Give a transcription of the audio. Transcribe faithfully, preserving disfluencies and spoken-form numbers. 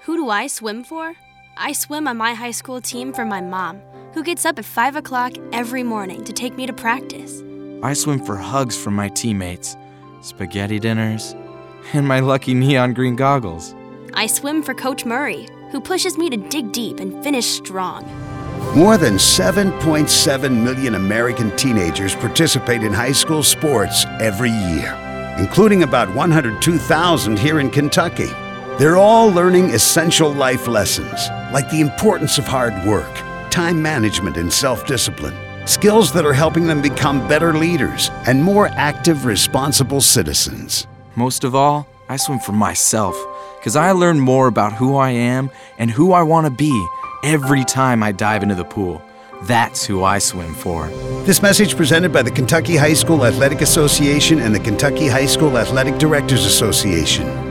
Who do I swim for? I swim on my high school team for my mom, who gets up at five o'clock every morning to take me to practice. I swim for hugs from my teammates, spaghetti dinners, and my lucky neon green goggles. I swim for Coach Murray, who pushes me to dig deep and finish strong. More than seven point seven million American teenagers participate in high school sports every year, including about one hundred two thousand here in Kentucky. They're all learning essential life lessons, like the importance of hard work, time management, and self-discipline. Skills that are helping them become better leaders and more active, responsible citizens. Most of all, I swim for myself, because I learn more about who I am and who I want to be every time I dive into the pool. That's who I swim for. This message presented by the Kentucky High School Athletic Association and the Kentucky High School Athletic Directors Association.